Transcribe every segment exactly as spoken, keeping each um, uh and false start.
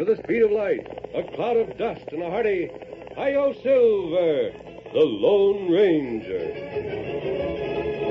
with the speed of light, a cloud of dust, and a hearty, Hi-Yo Silver, the Lone Ranger.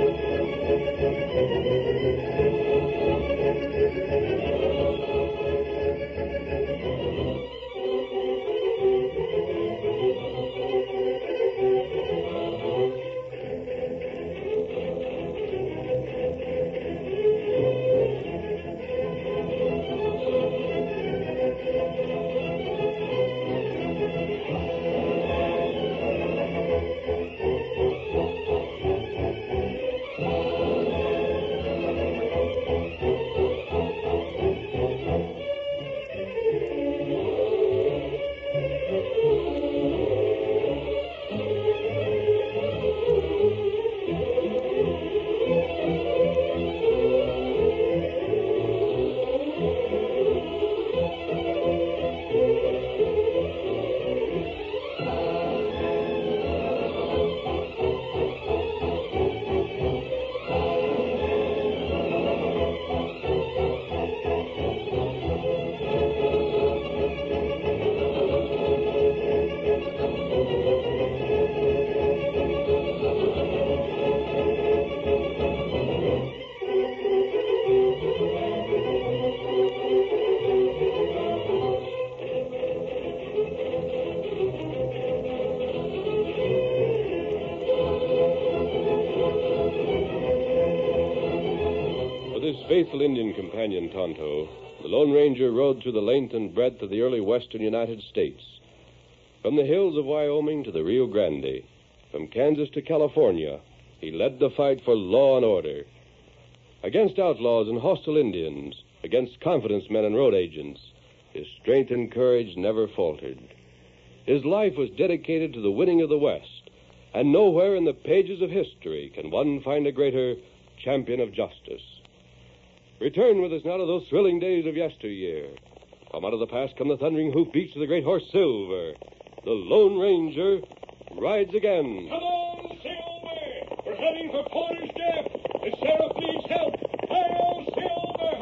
Faithful Indian companion, Tonto, the Lone Ranger rode through the length and breadth of the early western United States. From the hills of Wyoming to the Rio Grande, from Kansas to California, he led the fight for law and order. Against outlaws and hostile Indians, against confidence men and road agents, his strength and courage never faltered. His life was dedicated to the winning of the West, and nowhere in the pages of history can one find a greater champion of justice. Return with us now to those thrilling days of yesteryear. From out of the past come the thundering hoofbeats of the great horse Silver. The Lone Ranger rides again. Come on, Silver! We're heading for Porter's Gap. The sheriff needs help. Hi-Yo Silver,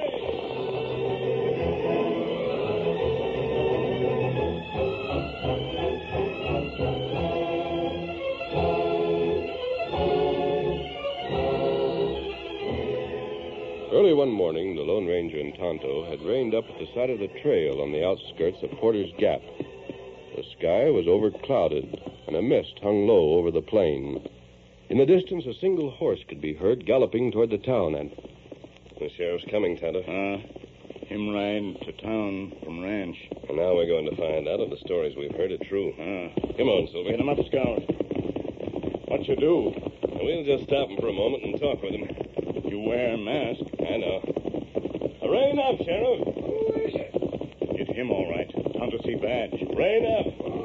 Early one morning, the Lone Ranger and Tonto had reined up at the side of the trail on the outskirts of Porter's Gap. The sky was overclouded, and a mist hung low over the plain. In the distance, a single horse could be heard galloping toward the town, and... The sheriff's coming, Tonto. Ah, uh, him ride to town from ranch. And now we're going to find out if the stories we've heard are true. Ah. Come on, Silver. Get him up, Scout. What you do? We'll just stop him for a moment and talk with him. You wear a mask. I know. Rein up, Sheriff. Who is it? It's him, all right. Tonto see badge. Rein up.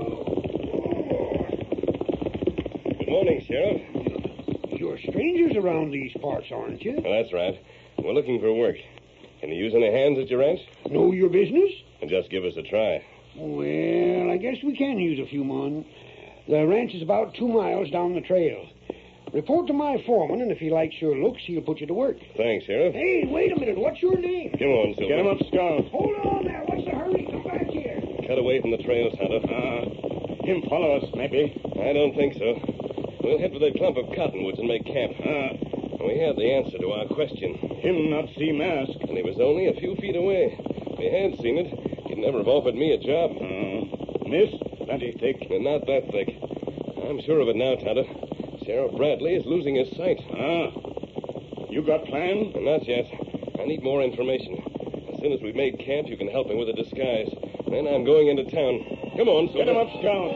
Good morning, Sheriff. You're strangers around these parts, aren't you? Well, that's right. We're looking for work. Can you use any hands at your ranch? Know your business? And just give us a try. Well, I guess we can use a few men. The ranch is about two miles down the trail. Report to my foreman, and if he likes your looks, he'll put you to work. Thanks, Sheriff. Hey, wait a minute. What's your name? Come on, Silver. Get him up, Scout. Hold on there. What's the hurry? Come back here. Cut away from the trail, Tonto. Ah, uh, him follow us, maybe. I don't think so. We'll head for the clump of cottonwoods and make camp. Ah. We have the answer to our question. Him not see mask. And he was only a few feet away. If he had seen it, he'd never have offered me a job. Uh, miss? Plenty thick. And not that thick. I'm sure of it now, Tonto. Sheriff Bradley is losing his sight. Ah. You got plan? Not yet. I need more information. As soon as we've made camp, you can help me with a disguise. Then I'm going into town. Come on, Silver. Get him up, Scout.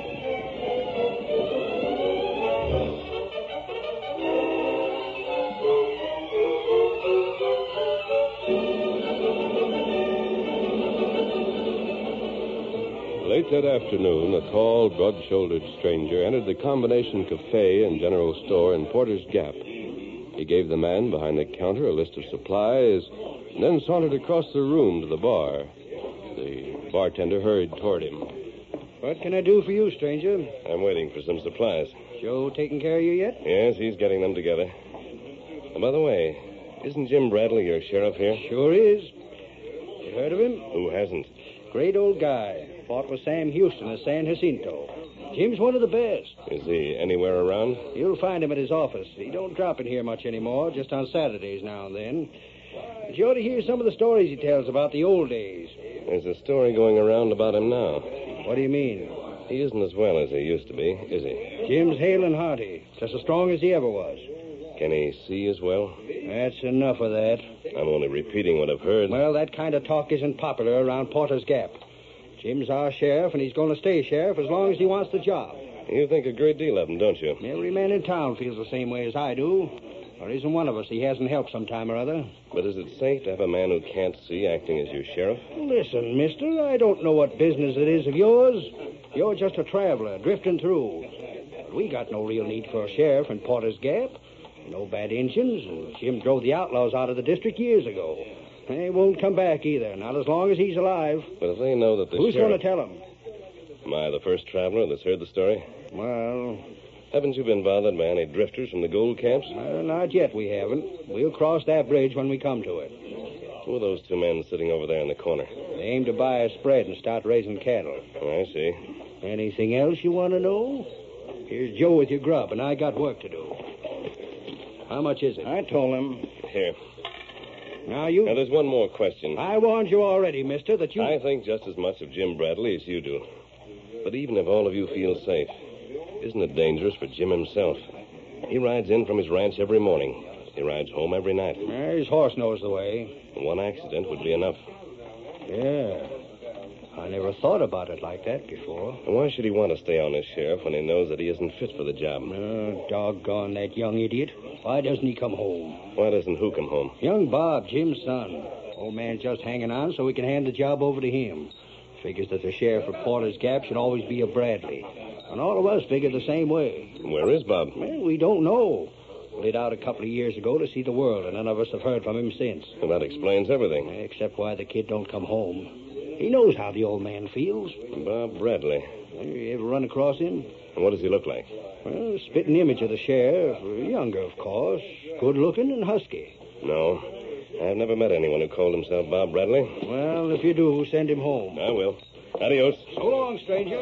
Late that afternoon, a tall, broad-shouldered stranger entered the Combination Cafe and General Store in Porter's Gap. He gave the man behind the counter a list of supplies and then sauntered across the room to the bar. The bartender hurried toward him. What can I do for you, stranger? I'm waiting for some supplies. Joe taking care of you yet? Yes, he's getting them together. And by the way, isn't Jim Bradley your sheriff here? Sure is. You heard of him? Who hasn't? Great old guy. Fought with Sam Houston at San Jacinto. Jim's one of the best. Is he anywhere around? You'll find him at his office. He don't drop in here much anymore, just on Saturdays now and then. But you ought to hear some of the stories he tells about the old days. There's a story going around about him now. What do you mean? He isn't as well as he used to be, is he? Jim's hale and hearty, just as strong as he ever was. Can he see as well? That's enough of that. I'm only repeating what I've heard. Well, that kind of talk isn't popular around Porter's Gap. Jim's our sheriff, and he's going to stay sheriff as long as he wants the job. You think a great deal of him, don't you? Every man in town feels the same way as I do. There isn't one of us he hasn't helped sometime or other. But is it safe to have a man who can't see acting as your sheriff? Listen, mister, I don't know what business it is of yours. You're just a traveler, drifting through. But we got no real need for a sheriff in Porter's Gap. No bad Injuns, and Jim drove the outlaws out of the district years ago. They won't come back either, not as long as he's alive. But if they know that the Who's sheriff... going to tell them? Am I the first traveler that's heard the story? Well... Haven't you been bothered by any drifters from the gold camps? Uh, not yet, we haven't. We'll cross that bridge when we come to it. Who are those two men sitting over there in the corner? They aim to buy a spread and start raising cattle. Oh, I see. Anything else you want to know? Here's Joe with your grub, and I got work to do. How much is it? I told him. Here. Now, you... Now, there's one more question. I warned you already, mister, that you... I think just as much of Jim Bradley as you do. But even if all of you feel safe, isn't it dangerous for Jim himself? He rides in from his ranch every morning. He rides home every night. Yeah, his horse knows the way. One accident would be enough. Yeah. I never thought about it like that before. And why should he want to stay on as sheriff when he knows that he isn't fit for the job? Oh, doggone that young idiot. Why doesn't he come home? Why doesn't who come home? Young Bob, Jim's son. Old man's just hanging on so we can hand the job over to him. Figures that the sheriff of Porter's Gap should always be a Bradley. And all of us figure the same way. Where is Bob? Well, we don't know. Lit out a couple of years ago to see the world, and none of us have heard from him since. Well, that explains everything. Except why the kid don't come home. He knows how the old man feels. Bob Bradley. You ever run across him? And what does he look like? Well, a spitting image of the sheriff. Younger, of course. Good-looking and husky. No. I've never met anyone who called himself Bob Bradley. Well, if you do, send him home. I will. Adios. So long, stranger.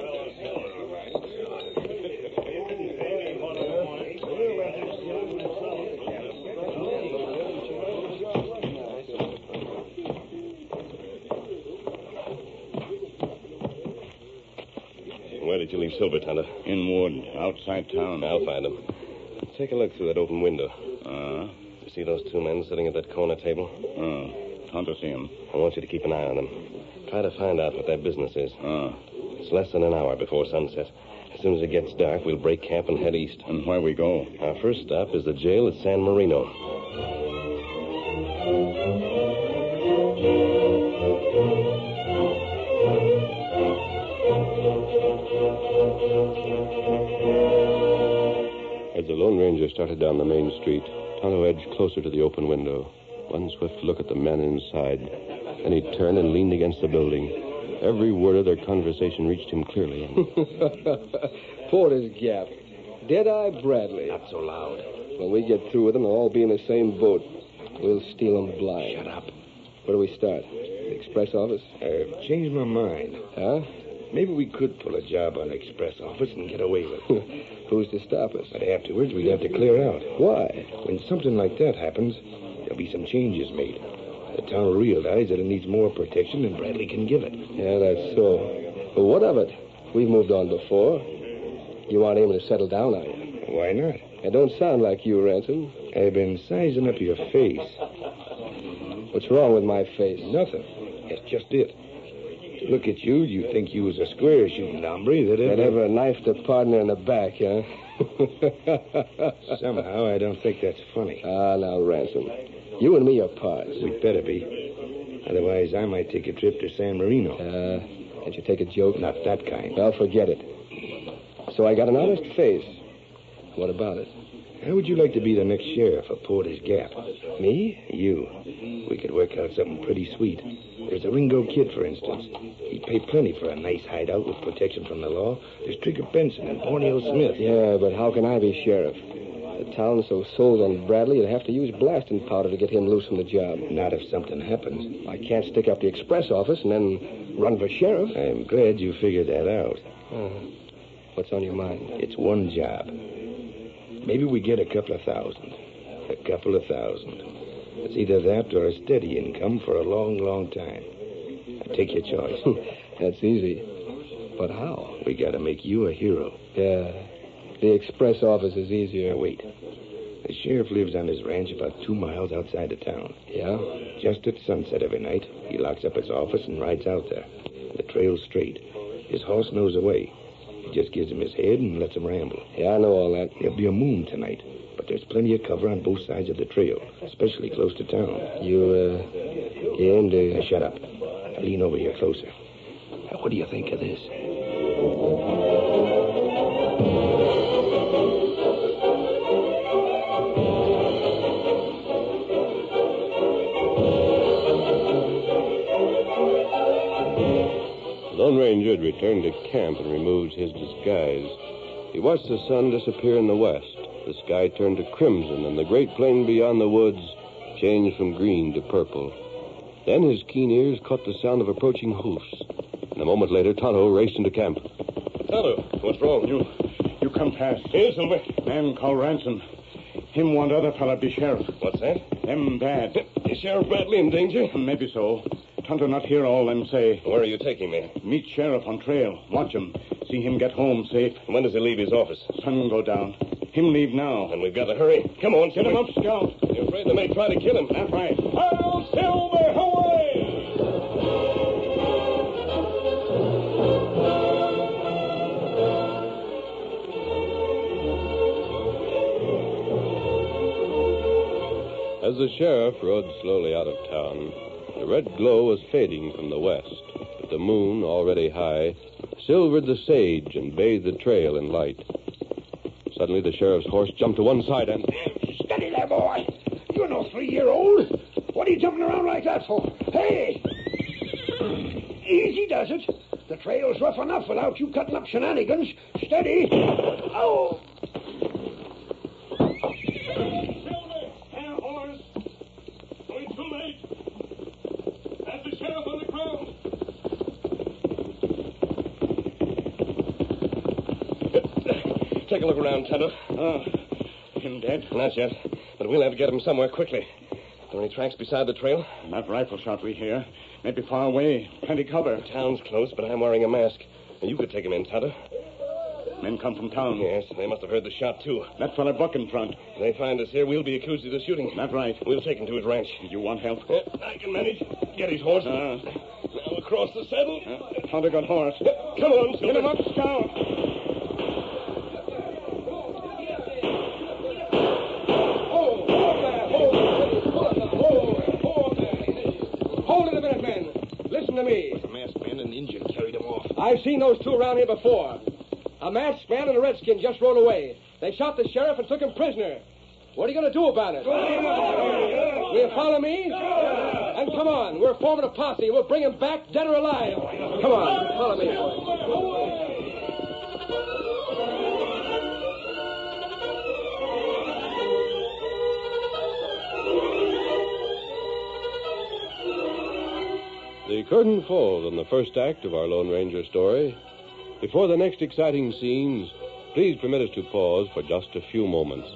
Where did you leave Silver, Tonto? In Wood, outside town. I'll find him. Take a look through that open window. Uh, You see those two men sitting at that corner table? uh, Tonto see him. I want you to keep an eye on them. Try to find out what their business is. Uh, It's less than an hour before sunset. As soon as it gets dark, we'll break camp and head east. and where we go? Our first stop is the jail at San Marino. As the Lone Ranger started down the main street, Tonto edged closer to the open window. One swift look at the men inside. Then he turned and leaned against the building. Every word of their conversation reached him clearly. Porter's Gap. Deadeye Bradley. Not so loud. When we get through with them, they'll all be in the same boat. We'll steal them blind. Shut up. Where do we start? The express office? I've changed my mind. Huh? Maybe we could pull a job on the express office and get away with it. Who's to stop us? But afterwards, we'd have to clear out. Why? When something like that happens, there'll be some changes made. The town will realize that it needs more protection than Bradley can give it. Yeah, that's so. But what of it? We've moved on before. You aren't aiming to settle down, are you? Why not? It don't sound like you, Ransom. I've been sizing up your face. What's wrong with my face? Nothing. That's just it. To look at you, you think you was a square shooting hombre that That ever... ever knifed a partner in the back, huh? Somehow, I don't think that's funny. Ah, now, Ransom. You and me are parts. We'd better be. Otherwise, I might take a trip to San Marino. Uh, can't you take a joke? Not that kind. Well, forget it. So I got an honest face. What about it? How would you like to be the next sheriff of Porter's Gap? Me? You. We could work out something pretty sweet. There's a Ringo Kid, for instance. He'd pay plenty for a nice hideout with protection from the law. There's Trigger Benson and Borneo Smith. Yeah, but how can I be sheriff? The town's so sold on Bradley, you'd have to use blasting powder to get him loose from the job. Not if something happens. I can't stick up the express office and then run for sheriff. I'm glad you figured that out. Uh, what's on your mind? It's one job. Maybe we get a couple of thousand. A couple of thousand. It's either that or a steady income for a long, long time. Take your choice. That's easy. But how? We gotta make you a hero. Yeah. The express office is easier. Now, wait. The sheriff lives on his ranch about two miles outside of town. Yeah? Just at sunset every night, he locks up his office and rides out there. The trail's straight. His horse knows the way. He just gives him his head and lets him ramble. Yeah, I know all that. There'll be a moon tonight, but there's plenty of cover on both sides of the trail, especially close to town. You, uh, you aim to... Now, shut up. Now, lean over here closer. Now, what do you think of this? The Lone Ranger had returned to camp and removed his disguise. He watched the sun disappear in the west. The sky turned to crimson, and the great plain beyond the woods changed from green to purple. Then his keen ears caught the sound of approaching hoofs. And a moment later, Tonto raced into camp. Tonto, what's wrong? You you come fast. Here, Silver. Man called Ransom. Him want other fella be sheriff. What's that? Them bad. Is Sheriff Bradley in danger? Maybe so. Tonto not hear all them say. Where are you taking me? Meet sheriff on trail. Watch him. See him get home safe. When does he leave his office? Sun go down. Him leave now. And we've got to hurry. Come on, Get him up, Scout. You're afraid they may try to kill him. That's right. Hail, Silver, away! As the sheriff rode slowly out of town, the red glow was fading from the west, but the moon, already high, silvered the sage and bathed the trail in light. Suddenly, the sheriff's horse jumped to one side and... Steady there, boy. You're no three-year-old. What are you jumping around like that for? Hey! Easy does it. The trail's rough enough without you cutting up shenanigans. Steady. Oh! Silver, hair horse. Going too late. That's the sheriff on the ground. Take a look around, Tonto. Oh, him dead? Not yet, but we'll have to get him somewhere quickly. Are there any tracks beside the trail? That rifle shot we hear. Maybe far away. Plenty cover. The town's close, but I'm wearing a mask. And you could take him in, Tonto. Men come from town. Yes, they must have heard the shot, too. That fella buck in front. If they find us here, we'll be accused of the shooting. That's right. We'll take him to his ranch. You want help? Yeah, I can manage. Get his horse. Uh, Now across the saddle. uh, Tonto got horse. Come on, Silver. Get him up, Scout. Hold it a minute, men. Listen to me. The masked man and the Indian carried him off. I've seen those two around here before. A masked man and a redskin just rode away. They shot the sheriff and took him prisoner. What are you going to do about it? Will you follow me? And come on. We're forming a posse. We'll bring him back dead or alive. Come on. Follow me, boys. The curtain falls on the first act of our Lone Ranger story. Before the next exciting scenes, please permit us to pause for just a few moments.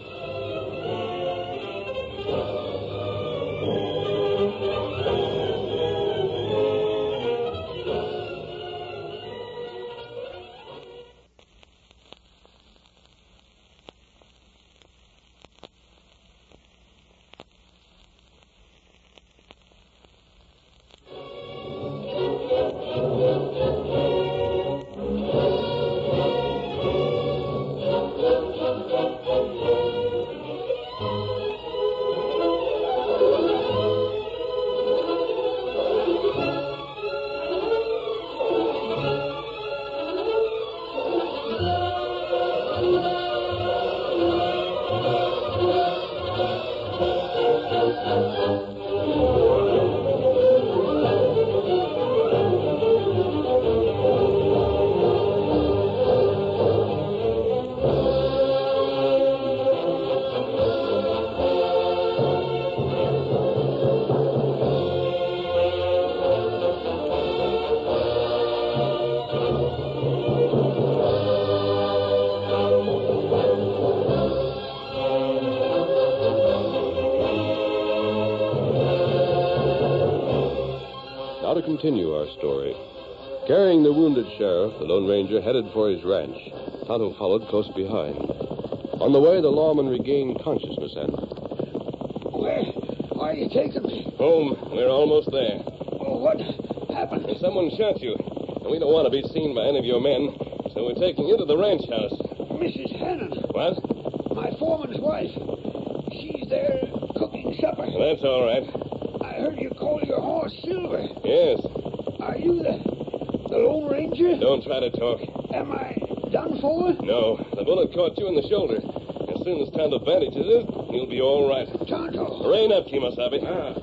continue our story. Carrying the wounded sheriff, the Lone Ranger headed for his ranch. Tonto followed close behind. On the way, the lawman regained consciousness and... Where? Where are you taking me? Home. We're almost there. Oh, what happened? Someone shot you, and we don't want to be seen by any of your men, so we're taking you to the ranch house. Missus Hannon. What? My foreman's wife. She's there cooking supper. That's all right. I heard you call your horse Silver. Yes. Are you the, the Lone Ranger? Don't try to talk. Am I done for? No. The bullet caught you in the shoulder. As soon as Tonto bandages it, you'll be all right. Tonto. Rein up, Kemosabe. Ah.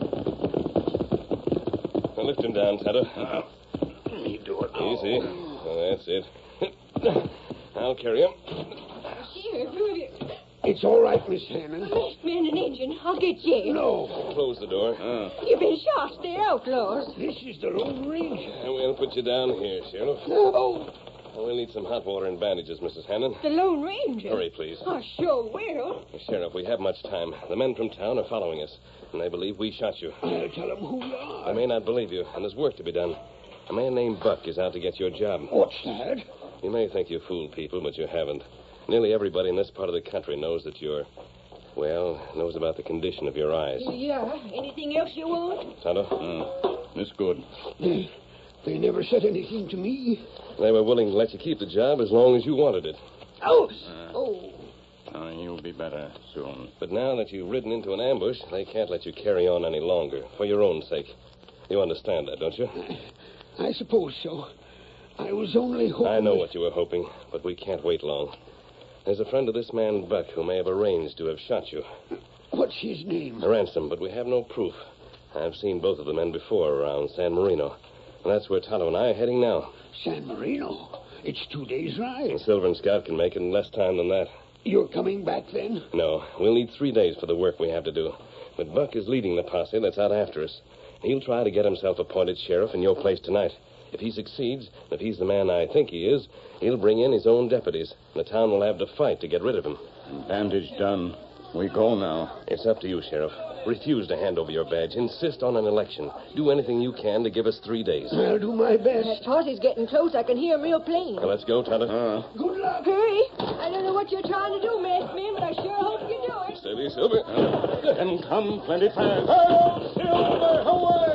Now lift him down, Tonto. Uh, you do it. Easy. Oh, that's it. I'll carry him. Sheriff, who have you... It's all right, Miss Hannon. Masked man and Indian. I'll get you. No. Close the door. You've been shot. They're outlaws. This is the Lone Ranger. And we'll put you down here, Sheriff. No. We'll need some hot water and bandages, Missus Hannon. The Lone Ranger? Hurry, please. I sure will. Sheriff, we have much time. The men from town are following us, and they believe we shot you. I'll tell them who you are. I may not believe you, and there's work to be done. A man named Buck is out to get your job. What's that? You may think you fooled people, but you haven't. Nearly everybody in this part of the country knows that you're... Well, knows about the condition of your eyes. Yeah. Anything else you want? Tonto? Mm, it's good. They, they never said anything to me. They were willing to let you keep the job as long as you wanted it. Oh! Uh, oh. Uh, you'll be better soon. But now that you've ridden into an ambush, they can't let you carry on any longer, for your own sake. You understand that, don't you? I, I suppose so. I was only hoping... I know what you were hoping, but we can't wait long. There's a friend of this man, Buck, who may have arranged to have shot you. What's his name? Ransom, but we have no proof. I've seen both of the men before around San Marino. And that's where Tonto and I are heading now. San Marino? It's two days' ride. And Silver and Scout can make it in less time than that. You're coming back then? No, we'll need three days for the work we have to do. But Buck is leading the posse that's out after us. He'll try to get himself appointed sheriff in your place tonight. If he succeeds, if he's the man I think he is, he'll bring in his own deputies, and the town will have to fight to get rid of him. Bandage done. We go now. It's up to you, Sheriff. Refuse to hand over your badge. Insist on an election. Do anything you can to give us three days. I'll do my best. That posse's getting close. I can hear him real plain. Now, let's go, Tonto. Uh, Good luck. Hurry. I don't know what you're trying to do, masked man, but I sure hope you do it. Steady, Silver. and come plenty fast. Hail, Silver, away!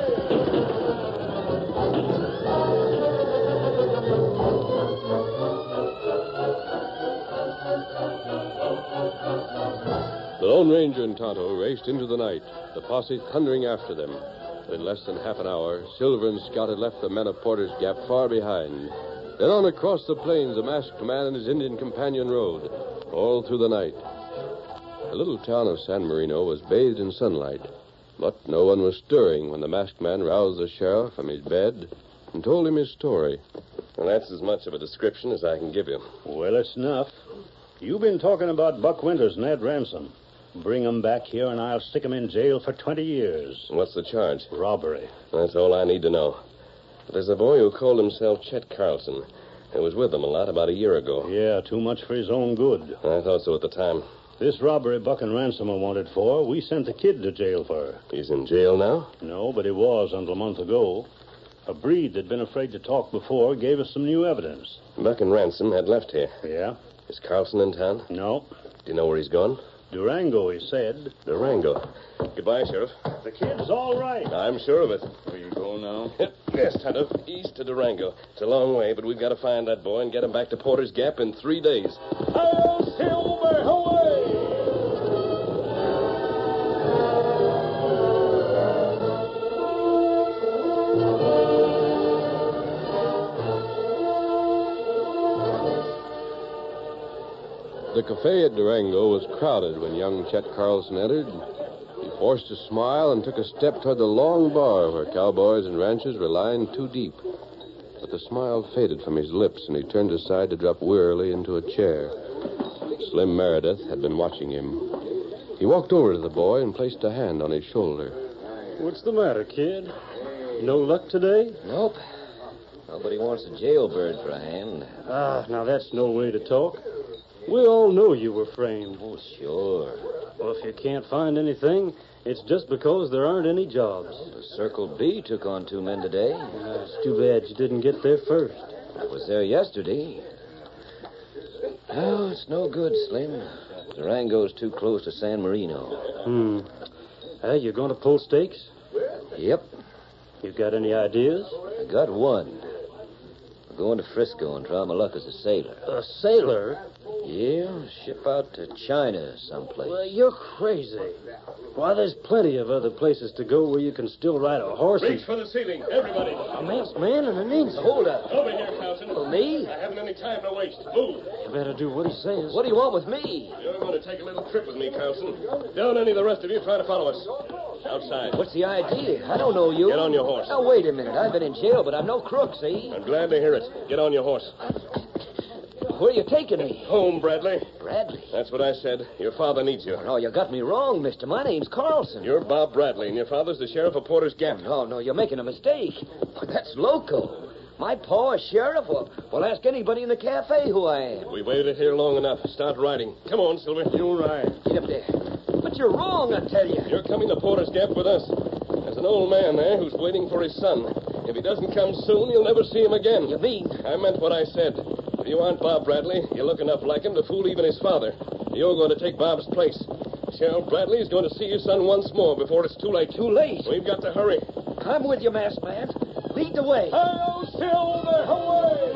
The Lone Ranger and Tonto raced into the night, the posse thundering after them. In less than half an hour, Silver and Scout had left the men of Porter's Gap far behind. Then on across the plains, the masked man and his Indian companion rode, all through the night. The little town of San Marino was bathed in sunlight, but no one was stirring when the masked man roused the sheriff from his bed and told him his story. And that's as much of a description as I can give you. Well, it's enough. You've been talking about Buck Winters and Ed Ransom. Bring 'em back here, and I'll stick 'em in jail for twenty years. What's the charge? Robbery. That's all I need to know. But there's a boy who called himself Chet Carlson, who was with them a lot about a year ago. Yeah, too much for his own good. I thought so at the time. This robbery Buck and Ransom are wanted for, we sent the kid to jail for. He's in jail now? No, but he was until a month ago. A breed that'd been afraid to talk before gave us some new evidence. Buck and Ransom had left here. Yeah? Is Carlson in town? No. Do you know where he's gone? Durango, he said. Durango. Goodbye, Sheriff. The kid's all right. I'm sure of it. we go now. Yes, Tonto. East to Durango. It's a long way, but we've got to find that boy and get him back to Porter's Gap in three days. Hail, Silver, away! The cafe at Durango was crowded when young Chet Carlson entered. He forced a smile and took a step toward the long bar where cowboys and ranchers were lying too deep. But the smile faded from his lips, and he turned aside to drop wearily into a chair. Slim Meredith had been watching him. He walked over to the boy and placed a hand on his shoulder. What's the matter, kid? No luck today? Nope. Nobody wants a jailbird for a hand. Ah, now that's no way to talk. We all know you were framed. Oh, sure. Well, if you can't find anything, it's just because there aren't any jobs. The Circle B took on two men today. Uh, it's too bad you didn't get there first. I was there yesterday. Oh, it's no good, Slim. Durango's too close to San Marino. Hmm. Hey, you going to pull stakes? Yep. You got any ideas? I got one. I'm going to Frisco and try my luck as a sailor. A sailor? Yeah, ship out to China someplace. Well, you're crazy. Why, there's plenty of other places to go where you can still ride a horse. Reach and... for the ceiling, everybody. A masked man and an Indian. Hold up. Over here, Carlson. For me? I haven't any time to waste. Move. You better do what he says. What do you want with me? You're going to take a little trip with me, Carlson. Don't any of the rest of you try to follow us. Outside. What's the idea? I don't know you. Get on your horse. Now, wait a minute. I've been in jail, but I'm no crook, see? I'm glad to hear it. Get on your horse. Where are you taking me? Home, Bradley. Bradley? That's what I said. Your father needs you. No, you got me wrong, mister. My name's Carlson. You're Bob Bradley, and your father's the sheriff of Porter's Gap. No, no, you're making a mistake. That's loco. My pa is sheriff? Well, well, ask anybody in the cafe who I am. We waited here long enough. Start riding. Come on, Silver. You ride. Get up there. But you're wrong, I tell you. You're coming to Porter's Gap with us. There's an old man there who's waiting for his son. If he doesn't come soon, you'll never see him again. You mean? I meant what I said. If you aren't Bob Bradley, you look enough like him to fool even his father. You're going to take Bob's place. Sheriff Bradley is going to see your son once more before it's too late. Too late? We've got to hurry. I'm with you, masked man. Lead the way. Hail, Silver, away!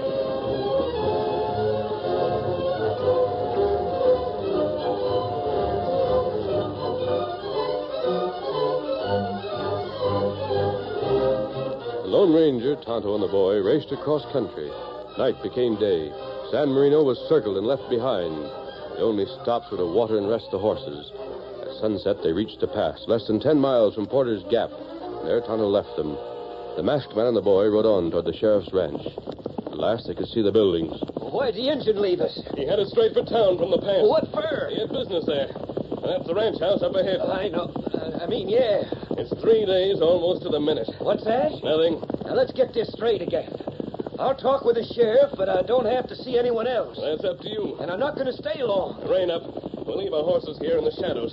The Lone Ranger, Tonto, and the boy raced across country. Night became day. San Marino was circled and left behind. The only stops were to water and rest the horses. At sunset, they reached a pass, less than ten miles from Porter's Gap. There, Tonto left them. The masked man and the boy rode on toward the sheriff's ranch. At last, they could see the buildings. Why'd the engine leave us? He headed straight for town from the pass. What for? He had business there. That's the ranch house up ahead. I know. Uh, I mean, yeah. It's three days almost to the minute. What's that? Nothing. Now, let's get this straight again. I'll talk with the sheriff, but I don't have to see anyone else. That's up to you. And I'm not going to stay long. Rein up. We'll leave our horses here in the shadows.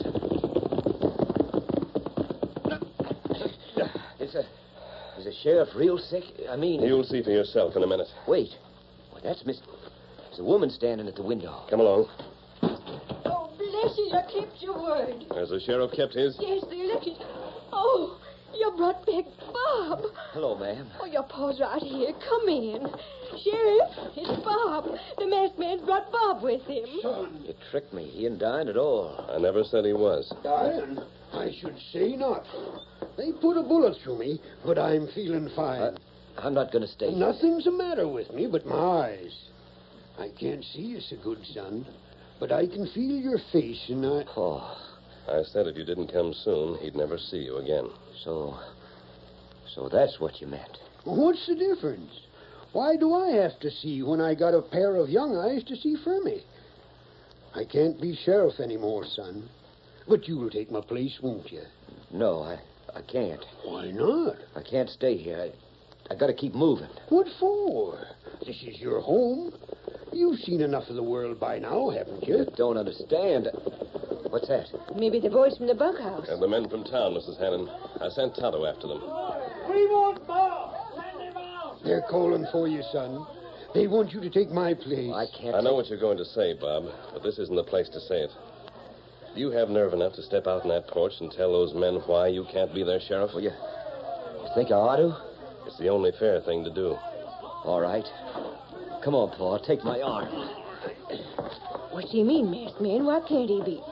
Is a, is the sheriff real sick? I mean... You'll see for yourself in a minute. Wait. Well, that's Miss... There's a woman standing at the window. Come along. Oh, bless you, you kept your word. Has the sheriff kept his? Yes, the election. Oh, you brought back Bob. Hello, ma'am. Oh, your pa's right here. Come in. Sheriff, it's Bob. The masked man's brought Bob with him. You tricked me. He ain't dying at all. I never said he was. Dying? I should say not. They put a bullet through me, but I'm feeling fine. Uh, I'm not going to stay. Nothing's the matter with me but my eyes. I can't see you so good, son, but I can feel your face, and I... Oh, I said if you didn't come soon, he'd never see you again. so... So that's what you meant. What's the difference? Why do I have to see when I got a pair of young eyes to see for me? I can't be sheriff anymore, son. But you'll take my place, won't you? No, I, I can't. Why not? I can't stay here. I, I got to keep moving. What for? This is your home. You've seen enough of the world by now, haven't you? You don't understand. What's that? Maybe the boys from the bunkhouse. And the men from town, Missus Hannon. I sent Tonto after them. We want Bob. Send him out. They're calling for you, son. They want you to take my place. I can't... I know what you're going to say, Bob, but this isn't the place to say it. Do you have nerve enough to step out on that porch and tell those men why you can't be their sheriff? Well, you, you think I ought to? It's the only fair thing to do. All right. Come on, Paul. Take my arm. What's he mean, masked man? Why can't he be?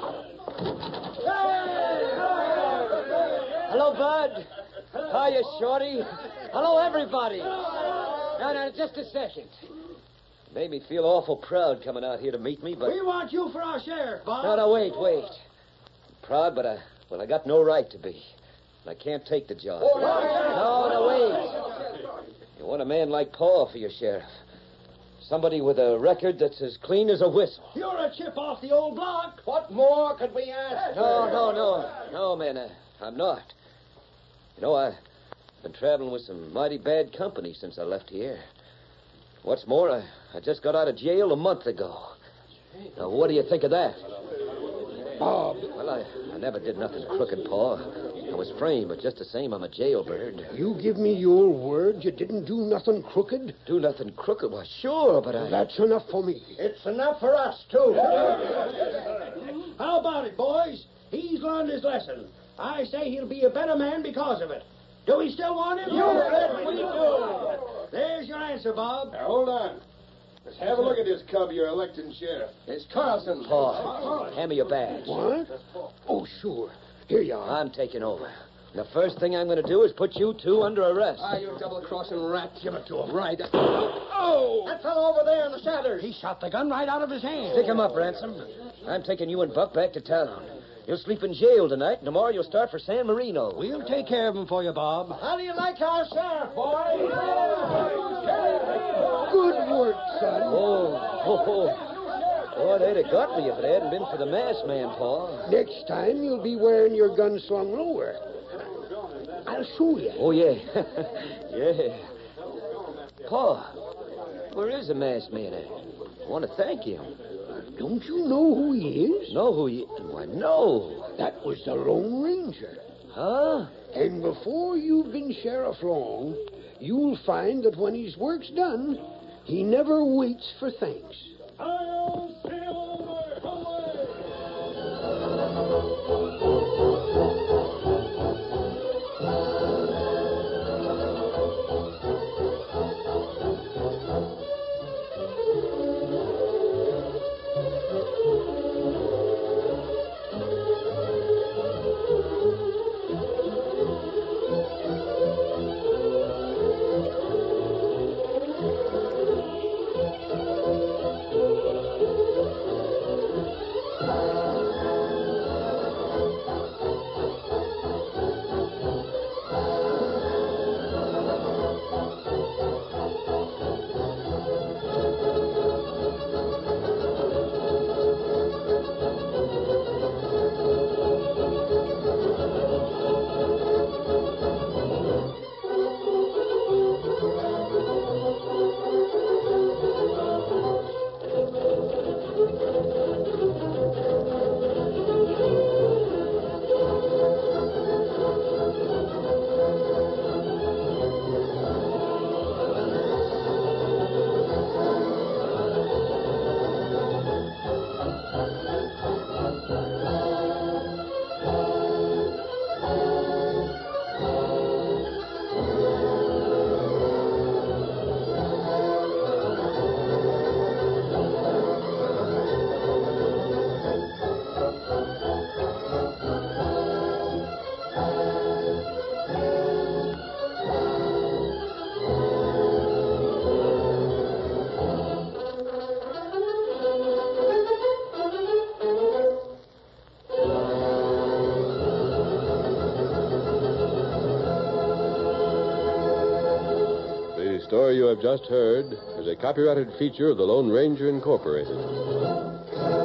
Hello, Bud. Hiya, Shorty. Hello, everybody. Now, now, just a second. Made me feel awful proud coming out here to meet me, but... We want you for our sheriff, Bob. No, no, wait, wait. I'm proud, but I... Well, I got no right to be. I can't take the job. Oh, no, no, wait. You want a man like Paul for your sheriff. Somebody with a record that's as clean as a whistle. You're a chip off the old block. What more could we ask? No, no, no. No, man, I, I'm not. You know, I've been traveling with some mighty bad company since I left here. What's more, I, I just got out of jail a month ago. Now, what do you think of that? Bob. Well, I, I never did nothing crooked, Pa. I was framed, but just the same, I'm a jailbird. You give me your word you didn't do nothing crooked? Do nothing crooked? Well, sure, but I... Well, that's enough for me. It's enough for us, too. How about it, boys? He's learned his lesson. I say he'll be a better man because of it. Do we still want him? You bet we do. There's your answer, Bob. Now, hold on. Let's have a look at this cub you're electing sheriff. It's Carlson. Pa, hand me your badge. What? Oh, sure. Here you are. I'm taking over. The first thing I'm going to do is put you two under arrest. Ah, you double-crossing rat. Give it to him. Right. Oh! That fellow over there in the saddle. He shot the gun right out of his hand. Pick him up, Ransom. I'm taking you and Buck back to town. You'll sleep in jail tonight, and tomorrow you'll start for San Marino. We'll take care of him for you, Bob. How do you like our sheriff, boy? Good work, son. Oh, oh, oh. Boy, they'd have got me if it hadn't been for the masked man, Pa. Next time, you'll be wearing your gun slung lower. I'll show you. Oh, yeah. Yeah. Pa, where is the masked man at? I want to thank him. Don't you know who he is? Know who he is? Why, no. That was the Lone Ranger. Huh? And before you've been sheriff long, you'll find that when his work's done, he never waits for thanks. The story you have just heard is a copyrighted feature of the Lone Ranger Incorporated.